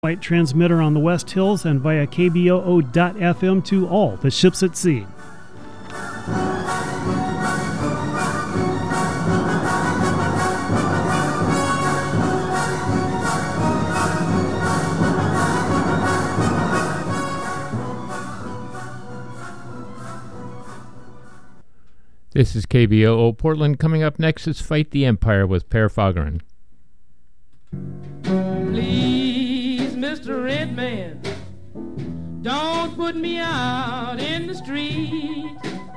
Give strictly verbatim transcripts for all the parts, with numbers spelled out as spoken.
White transmitter on the West Hills and via K B O O dot F M to all the ships at sea. This is K B O O Portland. Coming up next is Fight the Empire with Per Fageron. Please, Mister Redman, don't put me out in the street.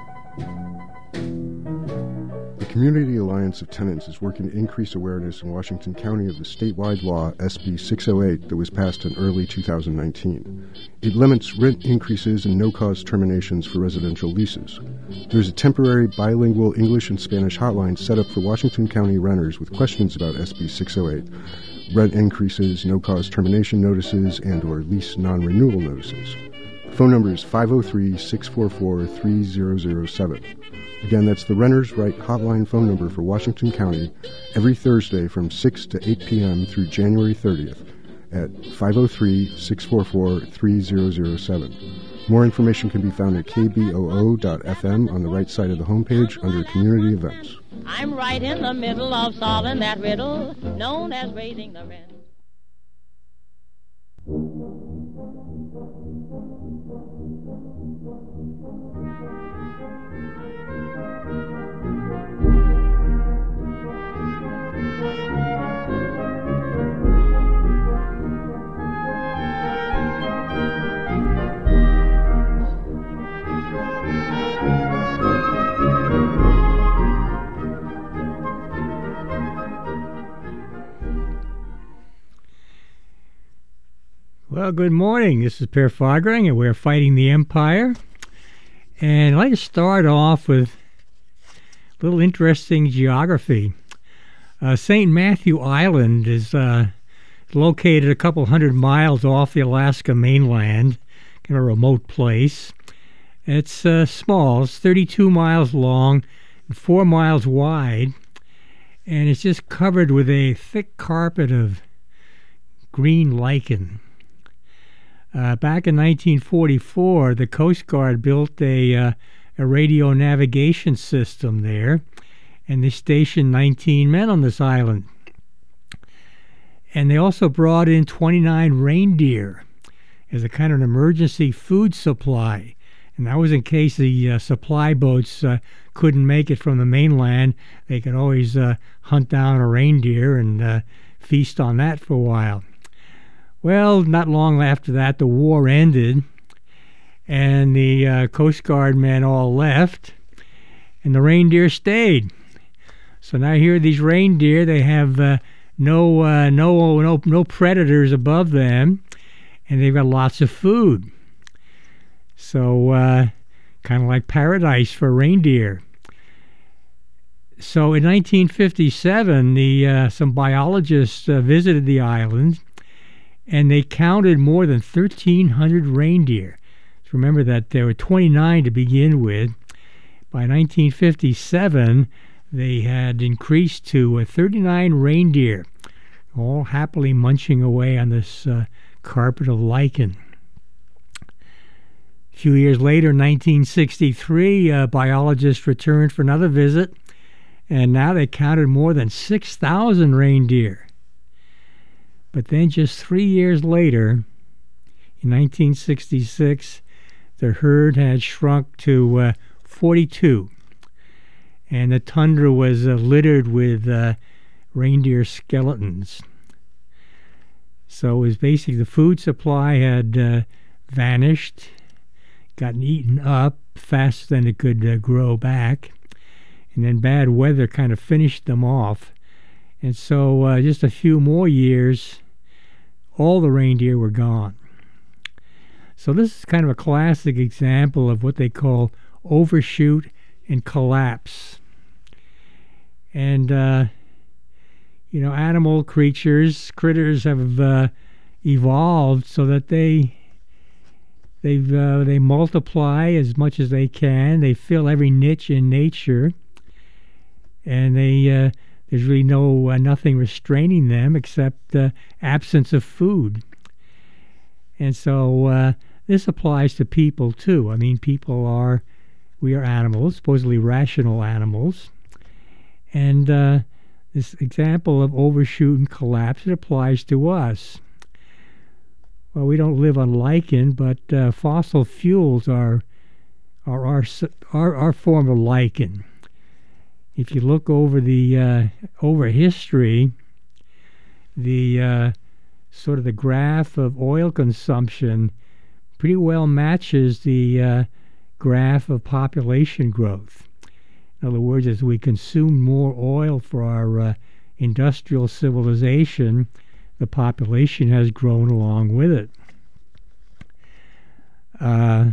The Community Alliance of Tenants is working to increase awareness in Washington County of the statewide law S B six oh eight that was passed in early two thousand nineteen. It limits rent increases and no-cause terminations for residential leases. There's a temporary bilingual English and Spanish hotline set up for Washington County renters with questions about S B six oh eight, rent increases, no-cause termination notices, and or lease non-renewal notices. The phone number is five oh three, six four four, three oh oh seven. Again, that's the Renters' Right hotline phone number for Washington County every Thursday from six to eight p.m. through January thirtieth at five oh three, six four four, three oh oh seven. More information can be found at K B O O dot F M on the right side of the homepage under Community Events. I'm right in the middle of solving that riddle known as raising the rent. Well, good morning. This is Per Fageron, and we're fighting the empire. And I'd like to start off with a little interesting geography. Uh, Saint Matthew Island is uh, located a couple hundred miles off the Alaska mainland, kind of a remote place. It's uh, small. It's thirty-two miles long and four miles wide, and it's just covered with a thick carpet of green lichen. Uh, back in nineteen forty-four, the Coast Guard built a, uh, a radio navigation system there, and they stationed nineteen men on this island. And they also brought in twenty-nine reindeer as a kind of an emergency food supply. And that was in case the uh, supply boats uh, couldn't make it from the mainland. They could always uh, hunt down a reindeer and uh, feast on that for a while. Well, not long after that, the war ended, and the uh, Coast Guard men all left, and the reindeer stayed. So now here are these reindeer. They have uh, no, uh, no, no, no predators above them, and they've got lots of food. So uh, kind of like paradise for reindeer. So in nineteen fifty-seven, the uh, some biologists uh, visited the island, and they counted more than thirteen hundred reindeer. So remember that there were twenty-nine to begin with. By nineteen fifty-seven, they had increased to uh, thirty-nine reindeer, all happily munching away on this uh, carpet of lichen. A few years later, nineteen sixty-three, uh, biologists returned for another visit, and now they counted more than six thousand reindeer. But then just three years later, in nineteen sixty-six, the herd had shrunk to uh, forty-two. And the tundra was uh, littered with uh, reindeer skeletons. So it was basically the food supply had uh, vanished, gotten eaten up faster than it could uh, grow back. And then bad weather kind of finished them off. And so uh, just a few more years, all the reindeer were gone. So this is kind of a classic example of what they call overshoot and collapse. And, uh, you know, animal creatures, critters have uh, evolved so that they they've, uh, they multiply as much as they can. They fill every niche in nature. And they... Uh, There's really no uh, nothing restraining them except uh, absence of food. And so uh, this applies to people too. I mean, people are, we are animals, supposedly rational animals. And uh, this example of overshoot and collapse, it applies to us. Well, we don't live on lichen, but uh, fossil fuels are, are our, our, our form of lichen. If you look over the uh, over history, the uh, sort of the graph of oil consumption pretty well matches the uh, graph of population growth. In other words, as we consume more oil for our uh, industrial civilization, the population has grown along with it. Uh,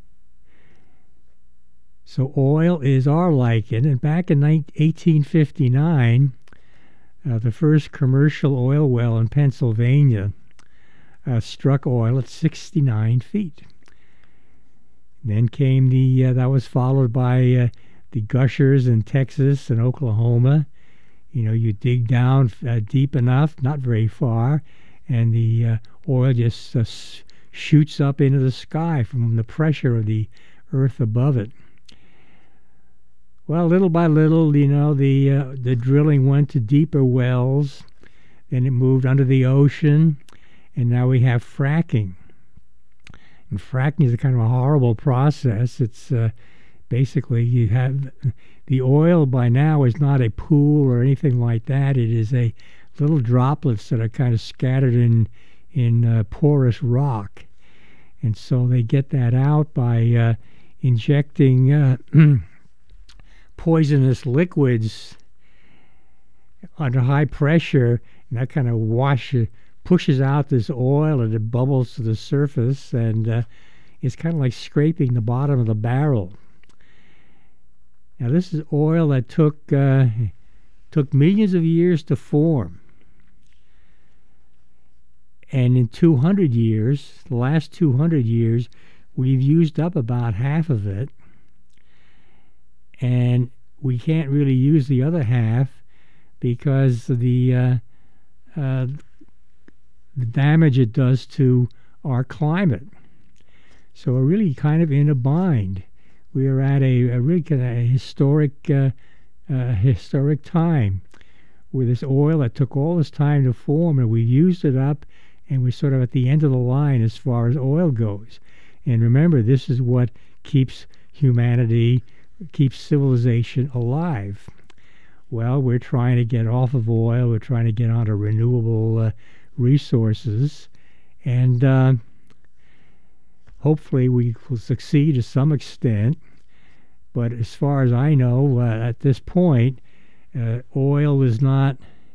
so oil is our lichen, and back in eighteen fifty-nine, uh, the first commercial oil well in Pennsylvania uh, struck oil at sixty-nine feet. Then came the, uh, that was followed by uh, the gushers in Texas and Oklahoma. You know, you dig down uh, deep enough, not very far, and the uh, oil just uh, shoots up into the sky from the pressure of the earth above it. Well, little by little, you know, the uh, the drilling went to deeper wells, then it moved under the ocean, and now we have fracking. And fracking is a kind of a horrible process. It's uh, basically you have the oil by now is not a pool or anything like that. It is a little droplets that are kind of scattered in in uh, porous rock, and so they get that out by uh, injecting uh, poisonous liquids under high pressure, and that kind of washes, pushes out this oil, and it bubbles to the surface, and uh, it's kind of like scraping the bottom of the barrel. Now, this is oil that took uh, took millions of years to form. And in two hundred years, the last two hundred years, we've used up about half of it. And we can't really use the other half because of the, uh, uh, the damage it does to our climate. So we're really kind of in a bind. We are at a, a really kind of a historic, uh, uh, historic time where this oil that took all this time to form, and we used it up, and we're sort of at the end of the line as far as oil goes. And remember, this is what keeps humanity, keeps civilization alive. Well, we're trying to get off of oil. We're trying to get onto renewable uh, resources, and uh, hopefully we will succeed to some extent. But as far as I know, uh, at this point, uh, oil is not,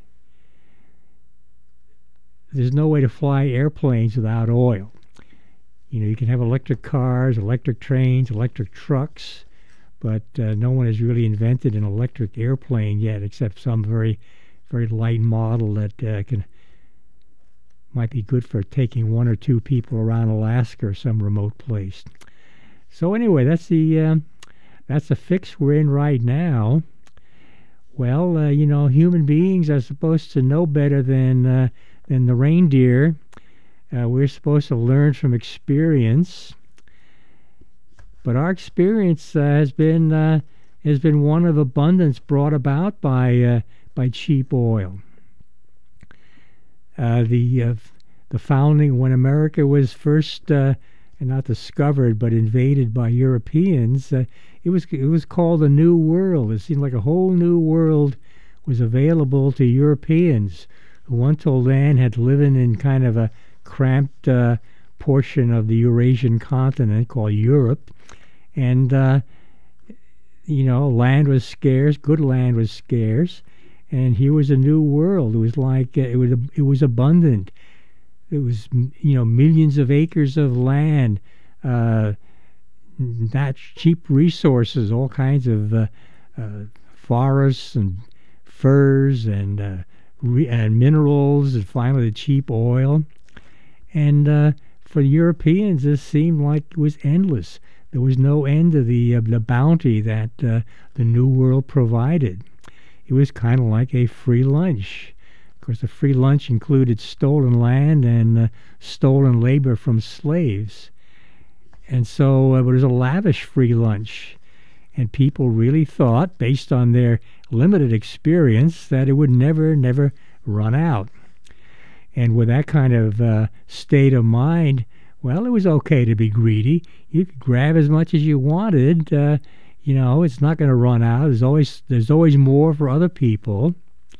there's no way to fly airplanes without oil. You know, you can have electric cars, electric trains, electric trucks, but uh, no one has really invented an electric airplane yet, except some very, very light model that uh, can might be good for taking one or two people around Alaska or some remote place. So anyway, that's the uh, that's the fix we're in right now. Well, uh, you know, human beings are supposed to know better than uh, than the reindeer. Uh, we're supposed to learn from experience. But our experience uh, has been uh, has been one of abundance brought about by uh, by cheap oil. Uh, the uh, the founding, when America was first uh, not discovered but invaded by Europeans, uh, it was it was called a New World. It seemed like a whole new world was available to Europeans who until then had living in kind of a cramped uh, portion of the Eurasian continent called Europe. And, uh, you know, land was scarce, good land was scarce, and here was a new world. It was like, uh, it was it was abundant. It was, you know, millions of acres of land, uh, not cheap resources, all kinds of uh, uh, forests and furs and, uh, re- and minerals, and finally the cheap oil. And uh, for Europeans, this seemed like it was endless. There was no end to the uh, the bounty that uh, the New World provided. It was kind of like a free lunch. Of course, the free lunch included stolen land and uh, stolen labor from slaves. And so uh, it was a lavish free lunch. And people really thought, based on their limited experience, that it would never, never run out. And with that kind of uh, state of mind, well, it was okay to be greedy. You could grab as much as you wanted. Uh, you know, it's not going to run out. There's always there's always more for other people.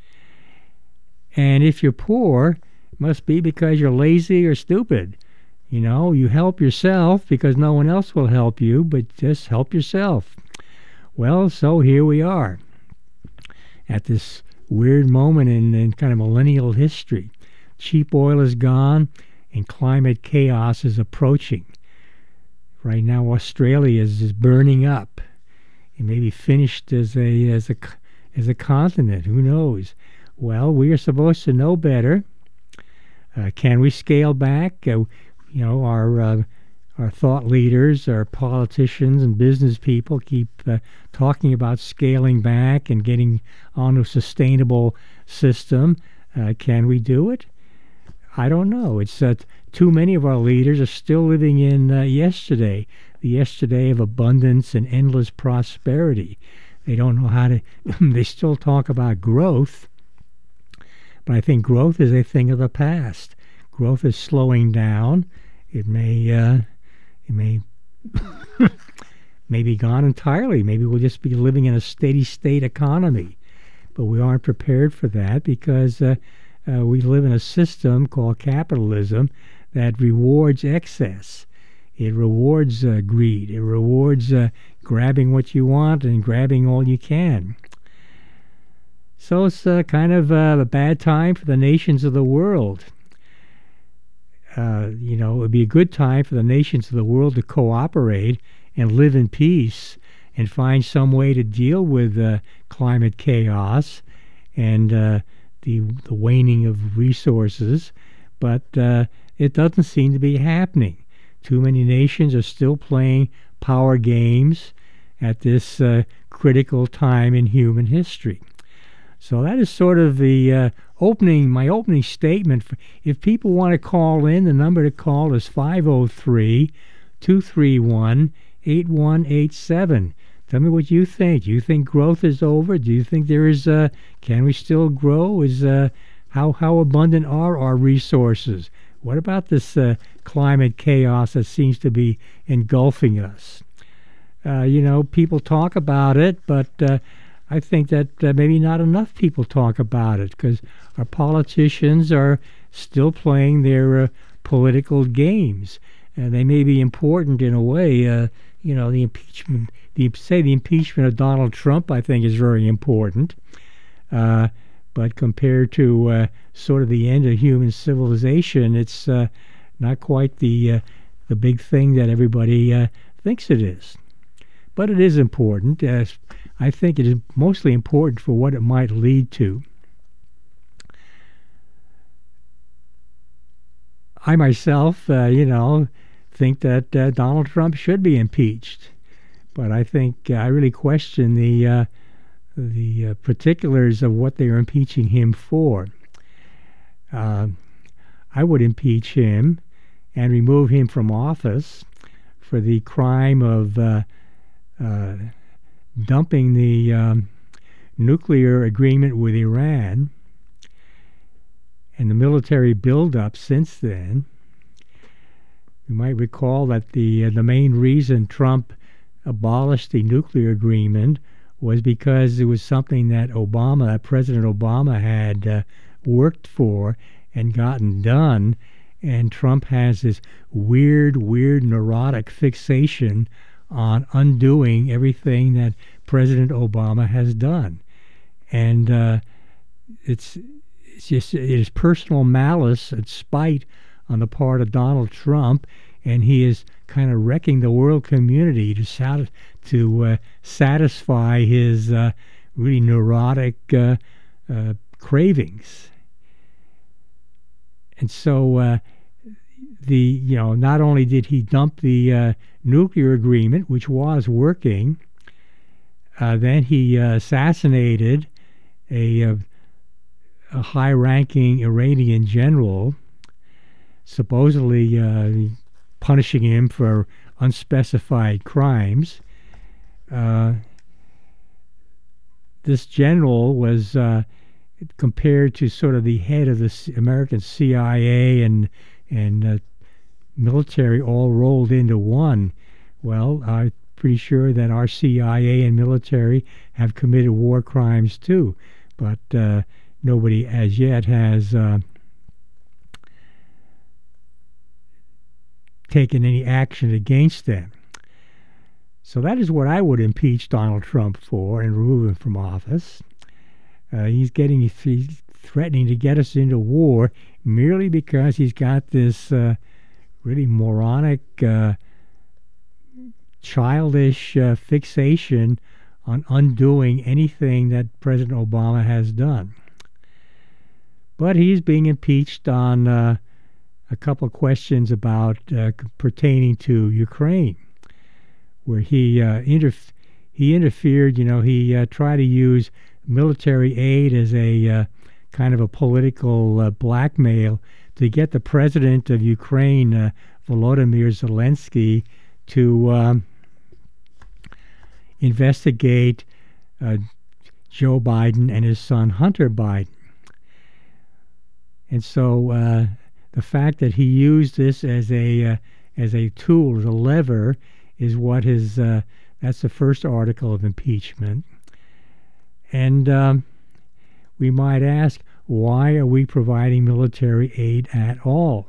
And if you're poor, it must be because you're lazy or stupid. You know, you help yourself because no one else will help you, but just help yourself. Well, so here we are at this weird moment in, in kind of millennial history. Cheap oil is gone and climate chaos is approaching. Right now, Australia is, is burning up. It may be finished as a as a as a continent. Who knows? Well, we are supposed to know better. Uh, can we scale back? Uh, you know, our uh, our thought leaders, our politicians and business people keep uh, talking about scaling back and getting on a sustainable system. Uh, can we do it? I don't know. It's uh, too many of our leaders are still living in uh, yesterday, the yesterday of abundance and endless prosperity. They don't know how to, they still talk about growth, but I think growth is a thing of the past. Growth is slowing down. It may, uh, it may, may be gone entirely. Maybe we'll just be living in a steady state economy, but we aren't prepared for that because uh, uh, we live in a system called capitalism that rewards excess. It rewards uh, greed. It rewards uh, grabbing what you want and grabbing all you can. So it's uh, kind of uh, a bad time for the nations of the world. Uh, you know, it would be a good time for the nations of the world to cooperate and live in peace and find some way to deal with uh, climate chaos and uh, the, the waning of resources. But uh, it doesn't seem to be happening. Too many nations are still playing power games at this uh, critical time in human history. So that is sort of the uh, opening, my opening statement. For, if people want to call in, the number to call is five oh three, two three one, eight one eight seven. Tell me what you think. Do you think growth is over? Do you think there is, uh, can we still grow? Is uh, how, how abundant are our resources? What about this uh, climate chaos that seems to be engulfing us? Uh, you know, people talk about it, but uh, I think that uh, maybe not enough people talk about it because our politicians are still playing their uh, political games. And they may be important in a way. Uh, you know, the impeachment, the say the impeachment of Donald Trump, I think, is very important. Uh, but compared to uh, sort of the end of human civilization, it's uh, not quite the uh, the big thing that everybody uh, thinks it is. But it is important. Uh, I think it is mostly important for what it might lead to. I myself, uh, you know, think that uh, Donald Trump should be impeached, but I think uh, I really question the uh, the uh, particulars of what they are impeaching him for. Uh, I would impeach him and remove him from office for the crime of uh, uh, dumping the um, nuclear agreement with Iran and the military buildup since then. You might recall that the uh, the main reason Trump abolished the nuclear agreement was because it was something that Obama, that President Obama, had uh, worked for and gotten done, and Trump has this weird, weird neurotic fixation on undoing everything that President Obama has done. And uh, it's, it's just, it is personal malice and spite on the part of Donald Trump, and he is kind of wrecking the world community to sat- to uh, satisfy his uh, really neurotic uh, uh, cravings. And so uh, the you know not only did he dump the uh, nuclear agreement, which was working, uh, then he uh, assassinated a, a, a high-ranking Iranian general, supposedly uh, punishing him for unspecified crimes. Uh, this general was uh, compared to sort of the head of the C- American C I A and and uh, military all rolled into one. Well, I'm pretty sure that our C I A and military have committed war crimes too, but uh, nobody as yet has uh, taken any action against them. So that is what I would impeach Donald Trump for and remove him from office. Uh, he's getting he's threatening to get us into war merely because he's got this uh, really moronic, uh, childish uh, fixation on undoing anything that President Obama has done. But he's being impeached on uh, a couple of questions about uh, pertaining to Ukraine, where he uh, interf- he interfered. You know, he uh, tried to use military aid as a uh, kind of a political uh, blackmail to get the president of Ukraine, uh, Volodymyr Zelensky, to um, investigate uh, Joe Biden and his son Hunter Biden. And so uh, the fact that he used this as a uh, as a tool, as a lever, is what his uh, that's the first article of impeachment. And um, we might ask, why are we providing military aid at all?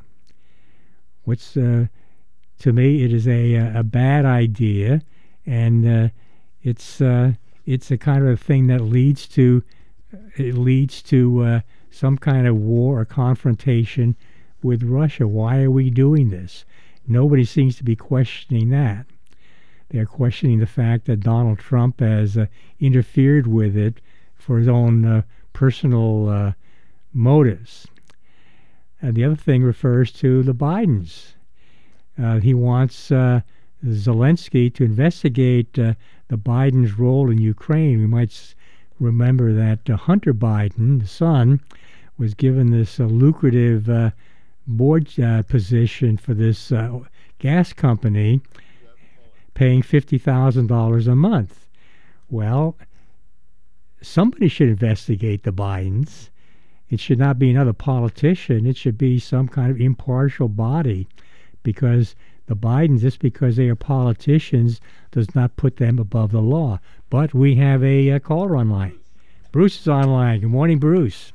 What's uh, to me, it is a a bad idea, and uh, it's uh, it's a kind of a thing that leads to it leads to uh, some kind of war or confrontation with Russia. Why are we doing this? Nobody seems to be questioning that. They're questioning the fact that Donald Trump has uh, interfered with it for his own uh, personal uh, motives. And the other thing refers to the Bidens. Uh, he wants uh, Zelensky to investigate uh, the Biden's role in Ukraine. We might s- remember that uh, Hunter Biden, the son, was given this uh, lucrative uh, board uh, position for this uh, gas company, paying fifty thousand dollars a month. Well, somebody should investigate the Bidens. It should not be another politician. It should be some kind of impartial body, because the Bidens, just because they are politicians, does not put them above the law. But we have a uh, caller online. Bruce is online. Good morning, Bruce.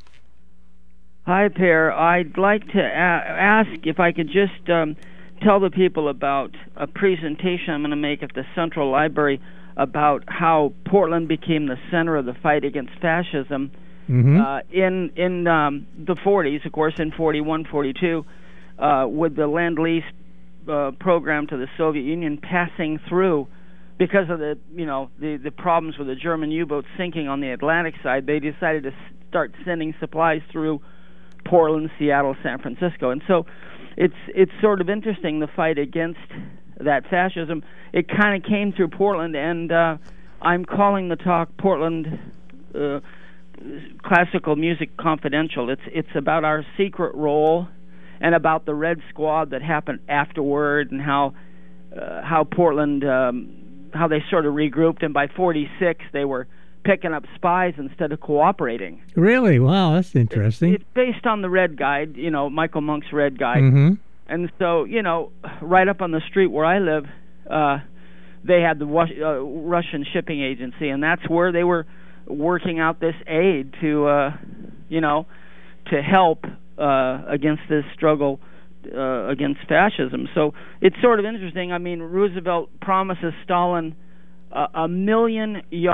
Hi, Per. I'd like to a- ask if I could just um, tell the people about a presentation I'm going to make at the Central Library about how Portland became the center of the fight against fascism. Mm-hmm. uh, in in um, the forties, of course, in forty-one, forty-two, uh, with the Lend-Lease uh, program to the Soviet Union passing through because of the you know the, the problems with the German U-boats sinking on the Atlantic side. They decided to start sending supplies through Portland, Seattle, San Francisco, and so it's it's sort of interesting, the fight against that fascism. It kind of came through Portland, and uh, I'm calling the talk Portland uh, Classical Music Confidential. It's it's about our secret role and about the Red Squad that happened afterward, and how uh, how Portland um, how they sort of regrouped, and by forty-six they were picking up spies instead of cooperating. Really? Wow, that's interesting. It, it's based on the Red Guide, you know, Michael Monk's Red Guide. Mm-hmm. And so, you know, right up on the street where I live, uh, they had the Rus- uh, Russian shipping agency, and that's where they were working out this aid to, uh, you know, to help uh, against this struggle uh, against fascism. So it's sort of interesting. I mean, Roosevelt promises Stalin uh, a million yards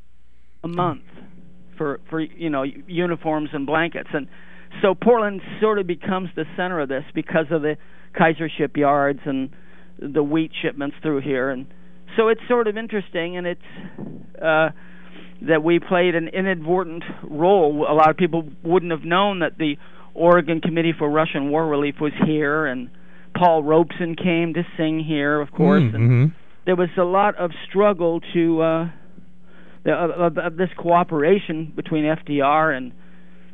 a month for, for, you know, uniforms and blankets. And so Portland sort of becomes the center of this because of the Kaiser shipyards and the wheat shipments through here. And so it's sort of interesting, and it's uh, that we played an inadvertent role. A lot of people wouldn't have known that the Oregon Committee for Russian War Relief was here, and Paul Robeson came to sing here, of course. Mm-hmm. And there was a lot of struggle to uh, the, of, of this cooperation between F D R and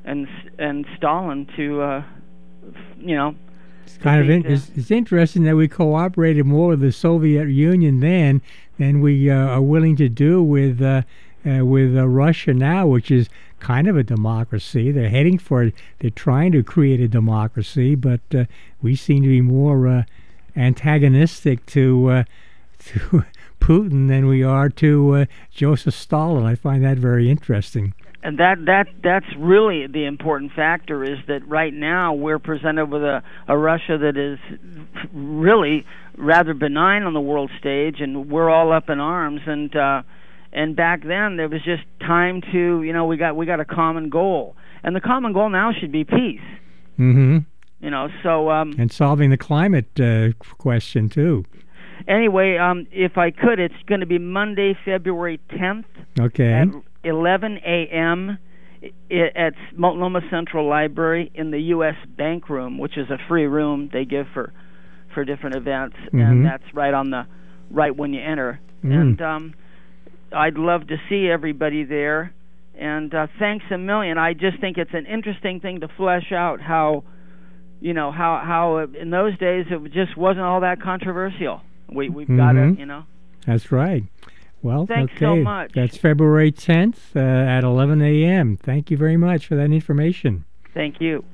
and and Stalin to, uh, you know. It's kind of in, the, it's, it's interesting that we cooperated more with the Soviet Union then than we uh, are willing to do with uh, uh, with uh, Russia now, which is kind of a democracy. They're heading for it. They're trying to create a democracy, but uh, we seem to be more uh, antagonistic to uh, to Putin than we are to uh, Joseph Stalin. I find that very interesting. And that, that that's really the important factor, is that right now we're presented with a, a Russia that is really rather benign on the world stage, and we're all up in arms. And uh, and back then there was just time to, you know, we got we got a common goal, and the common goal now should be peace. Mm-hmm. You know, so um, and solving the climate uh, question too. Anyway, um, if I could, it's going to be Monday, February tenth. Okay. At eleven a.m. at Multnomah Central Library in the U S Bank Room, which is a free room they give for for different events, mm-hmm. and that's right on the right when you enter. Mm. And um, I'd love to see everybody there. And uh, thanks a million. I just think it's an interesting thing to flesh out how, you know, how how in those days it just wasn't all that controversial. We we've mm-hmm. got to, you know. That's right. Well, thanks okay. so much. That's February tenth uh, at eleven a.m. Thank you very much for that information. Thank you.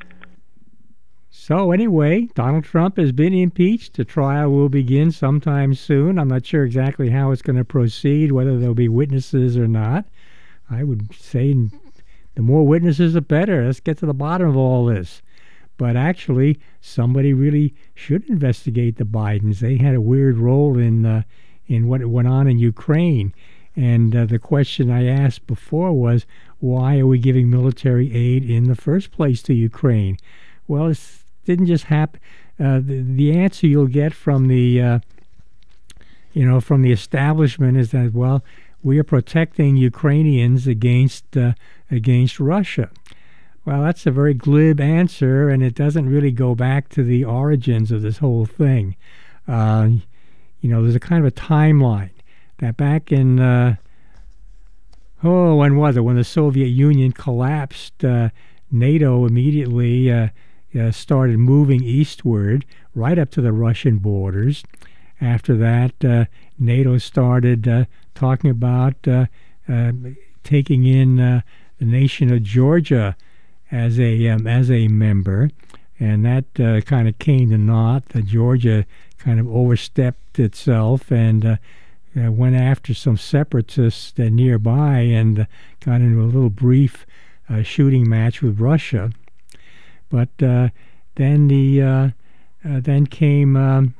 So anyway, Donald Trump has been impeached. The trial will begin sometime soon. I'm not sure exactly how it's going to proceed, whether there'll be witnesses or not. I would say the more witnesses, the better. Let's get to the bottom of all this. But actually, somebody really should investigate the Bidens. They had a weird role in uh, in what went on in Ukraine. And uh, the question I asked before was, why are we giving military aid in the first place to Ukraine? Well, it didn't just happen. Uh, the, the answer you'll get from the, uh, you know, from the establishment is that, well, we are protecting Ukrainians against uh, against Russia. Well, that's a very glib answer, and it doesn't really go back to the origins of this whole thing. Uh, you know, there's a kind of a timeline that back in, uh, oh, when was it? When the Soviet Union collapsed, uh, NATO immediately uh, uh, started moving eastward right up to the Russian borders. After that, uh, NATO started uh, talking about uh, uh, taking in uh, the nation of Georgia as a um, as a member, and that uh, kind of came to naught. The Georgia kind of overstepped itself and uh, uh, went after some separatists uh, nearby and uh, got into a little brief uh, shooting match with Russia. But uh, then the uh, uh, then came um,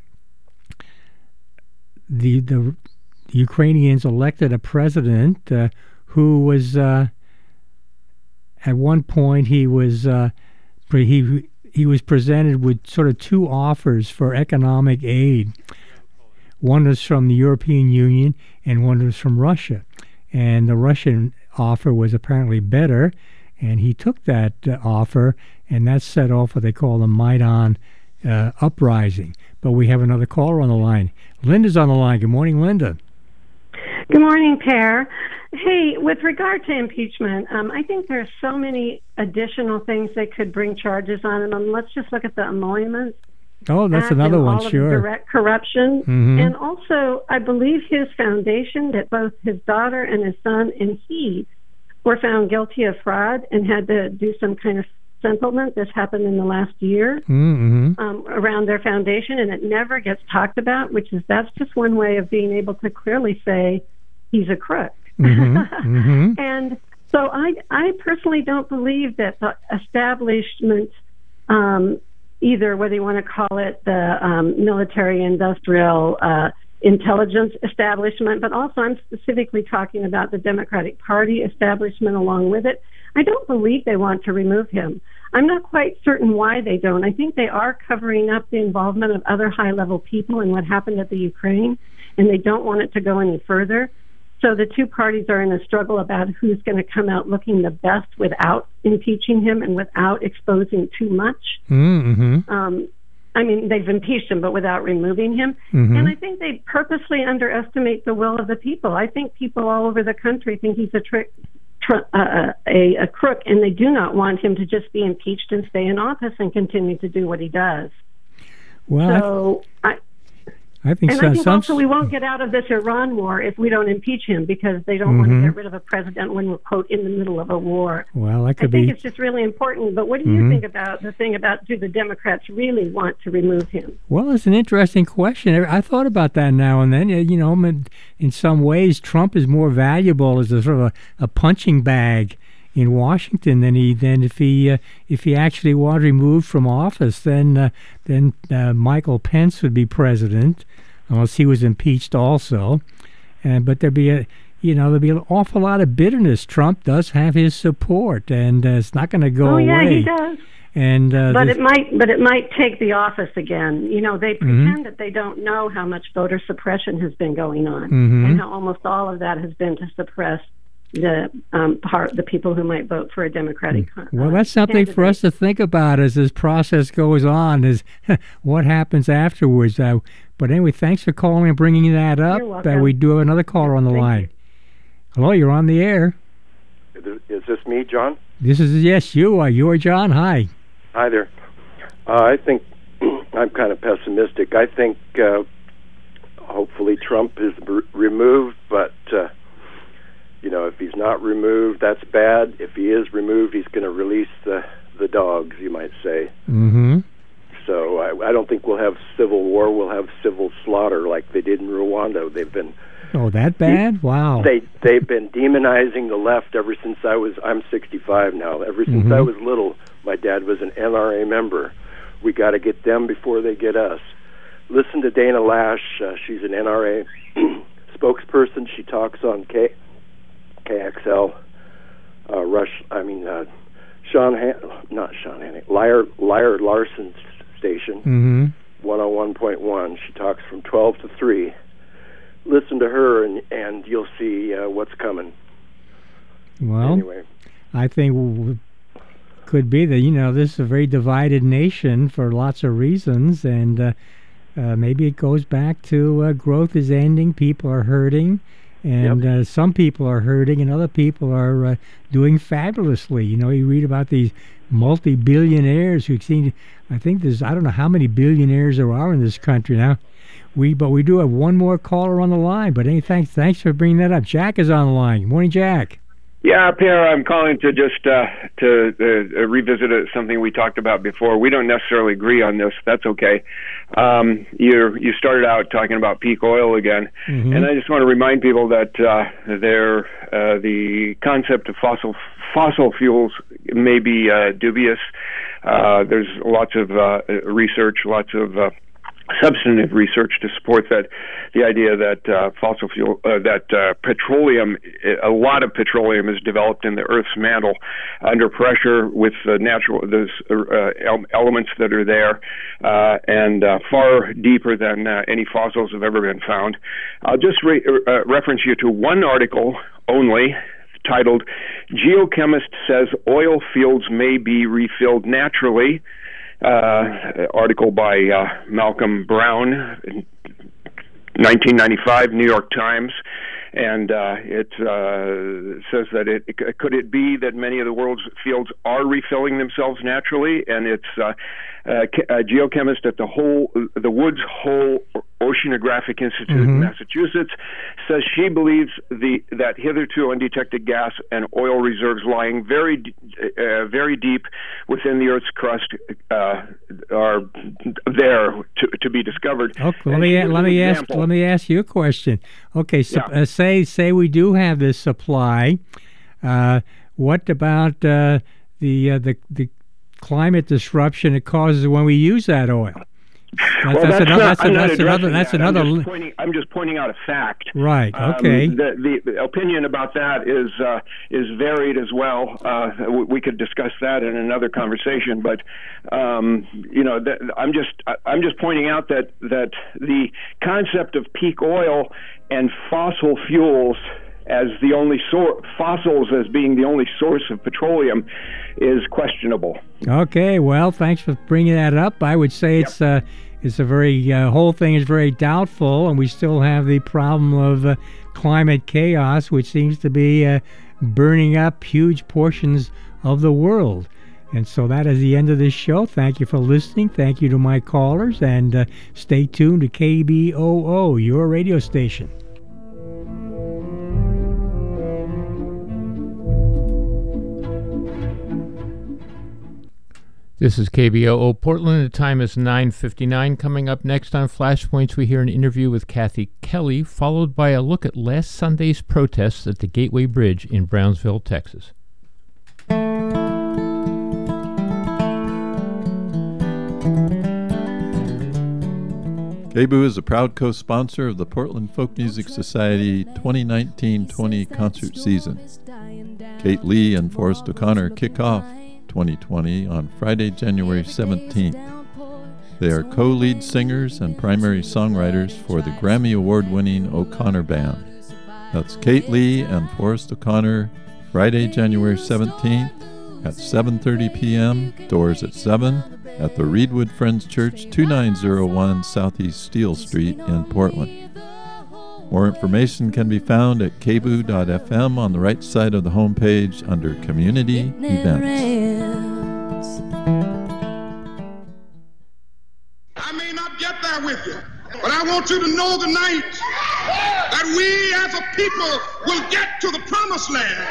the, the the Ukrainians elected a president uh, who was uh, at one point he was uh, he he was presented with sort of two offers for economic aid. One was from the European Union and one was from Russia. And the Russian offer was apparently better, and he took that uh, offer, and that set off what they call the Maidan uh, uprising. But we have another caller on the line. Linda's on the line. Good morning, Linda. Good morning, Per. Hey, with regard to impeachment, um, I think there's so many additional things they could bring charges on him. Um, let's just look at the emoluments. Oh, that's Act another and one, all sure. Of the direct corruption. Mm-hmm. And also, I believe his foundation, that both his daughter and his son and he were found guilty of fraud and had to do some kind of settlement. This happened in the last year mm-hmm. um, around their foundation, and it never gets talked about, which is that's just one way of being able to clearly say he's a crook. Mm-hmm. Mm-hmm. And so I, I personally don't believe that the establishment, um, either whether you want to call it the um, military-industrial uh, intelligence establishment, but also I'm specifically talking about the Democratic Party establishment along with it, I don't believe they want to remove him. I'm not quite certain why they don't. I think they are covering up the involvement of other high-level people in what happened at the Ukraine, and they don't want it to go any further. So the two parties are in a struggle about who's going to come out looking the best without impeaching him and without exposing too much. Mm-hmm. Um, I mean, they've impeached him, but without removing him. Mm-hmm. And I think they purposely underestimate the will of the people. I think people all over the country think he's a trick tr- uh, a, a crook, and they do not want him to just be impeached and stay in office and continue to do what he does. Well, so I, I think and so, I think some, also we won't get out of this Iran war if we don't impeach him, because they don't mm-hmm. want to get rid of a president when we're, quote, in the middle of a war. Well, that could I think be. it's just really important. But what do mm-hmm. you think about the thing about, do the Democrats really want to remove him? Well, it's an interesting question. I thought about that now and then. You know, in some ways, Trump is more valuable as a sort of a, a punching bag in Washington than he than if he uh, if he actually was removed from office. Then uh, then uh, Michael Pence would be president, unless he was impeached also. And but there'd be a you know there'd be an awful lot of bitterness. Trump does have his support, and uh, it's not going to go oh, away. Oh yeah, he does. And uh, but it might but it might take the office again. You know, they pretend mm-hmm. that they don't know how much voter suppression has been going on, mm-hmm. and how almost all of that has been to suppress the um, part the people who might vote for a Democratic uh, well that's something candidate. For us to think about as this process goes on, is what happens afterwards. Uh, but anyway, thanks for calling and bringing that up. You're welcome. Uh, we do have another caller on the Thank line. You. Hello, you're on the air. Is this me, John? This is, yes, you are. You are John. Hi. Hi there. Uh, I think I'm kind of pessimistic. I think uh, hopefully Trump is r- removed, but uh, you know, if he's not removed, that's bad. If he is removed, he's going to release the, the dogs, you might say. Mm-hmm. So I, I don't think we'll have civil war. We'll have civil slaughter like they did in Rwanda. They've been oh that bad? De- wow. They they've been demonizing the left ever since I was. I'm sixty-five now. Ever since mm-hmm. I was little, my dad was an N R A member. We got to get them before they get us. Listen to Dana Lash. Uh, she's an N R A spokesperson. She talks on K. K X L, uh, Rush. I mean, uh, Sean, Han- not Sean Hanning, Liar, Liar Larson's station, mm-hmm. one oh one point one. She talks from twelve to three. Listen to her, and and you'll see uh, what's coming. Well, anyway, I think w- could be that you know this is a very divided nation for lots of reasons, and uh, uh, maybe it goes back to uh, growth is ending, people are hurting. And yep. uh, some people are hurting, and other people are uh, doing fabulously. You know, you read about these multi-billionaires who seem. I think there's. I don't know how many billionaires there are in this country now. We, but we do have one more caller on the line. But any thanks, thanks for bringing that up. Jack is on the line. Good morning, Jack. Yeah, Pierre, I'm calling to just uh, to uh, revisit uh, something we talked about before. We don't necessarily agree on this. That's okay. Um, you you started out talking about peak oil again, mm-hmm. and I just want to remind people that uh, there uh, the concept of fossil fossil fuels may be uh, dubious. Uh, there's lots of uh, research, lots of uh, substantive research to support that the idea that uh, fossil fuel uh, that uh, petroleum a lot of petroleum is developed in the Earth's mantle under pressure with the natural those uh, elements that are there uh, and uh, far deeper than uh, any fossils have ever been found. I'll just re- uh, reference you to one article only titled "Geochemist Says Oil Fields May Be Refilled Naturally." Uh, article by uh, Malcolm Brown, nineteen ninety-five, New York Times, and uh, it uh, says that it, it could it be that many of the world's fields are refilling themselves naturally, and it's uh, uh, a geochemist at the whole the Woods Hole Oceanographic Institute mm-hmm. in Massachusetts says she believes the that hitherto undetected gas and oil reserves lying very uh, very deep within the Earth's crust uh, are there to, to be discovered. Okay, let me let me ask let me ask you a question. Okay, so, yeah. uh, say say we do have this supply. Uh, what about uh, the uh, the the climate disruption it causes when we use that oil? That's, well, that's, that's, another, not, that's, I'm that's not another. That's that. another. I'm just, pointing, I'm just pointing out a fact. Right. Okay. Um, the, the opinion about that is uh, is varied as well. Uh, we could discuss that in another conversation. But um, you know, th- I'm just I'm just pointing out that that the concept of peak oil and fossil fuels as the only source, fossils as being the only source of petroleum, is questionable. Okay, well, thanks for bringing that up. I would say yep. it's uh, it's a very uh, whole thing is very doubtful, and we still have the problem of uh, climate chaos, which seems to be uh, burning up huge portions of the world. And so that is the end of this show. Thank you for listening. Thank you to my callers, and uh, stay tuned to K B O O, your radio station. This is K B O O Portland. The time is nine fifty-nine. Coming up next on Flashpoints, we hear an interview with Kathy Kelly, followed by a look at last Sunday's protests at the Gateway Bridge in Brownsville, Texas. K B O O is a proud co-sponsor of the Portland Folk Music Society twenty nineteen twenty concert season. Kate Lee and Forrest O'Connor kick off twenty twenty on Friday, January seventeenth. They are co-lead singers and primary songwriters for the Grammy Award-winning O'Connor Band. That's Kate Lee and Forrest O'Connor, Friday, January seventeenth at seven thirty p.m., doors at seven, at the Reedwood Friends Church, two nine zero one Southeast Steele Street in Portland. More information can be found at k b o o dot f m on the right side of the homepage under Community Events. I may not get there with you, but I want you to know tonight that we as a people will get to the promised land.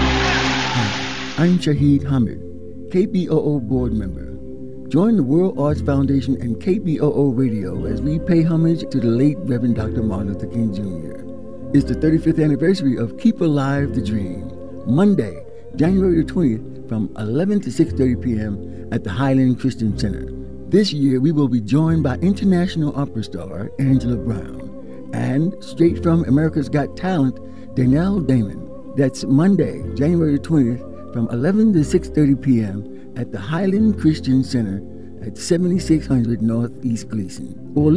I'm Shahid Hamid, K B O O board member. Join the World Arts Foundation and K B O O Radio as we pay homage to the late Reverend Doctor Martin Luther King Junior It's the thirty-fifth anniversary of Keep Alive the Dream, Monday, January the twentieth, from eleven to six thirty p.m. at the Highland Christian Center. This year, we will be joined by international opera star Angela Brown and, straight from America's Got Talent, Danelle Damon. That's Monday, January the twentieth, from eleven to six thirty p.m. at the Highland Christian Center at seventy-six hundred Northeast Gleason. Or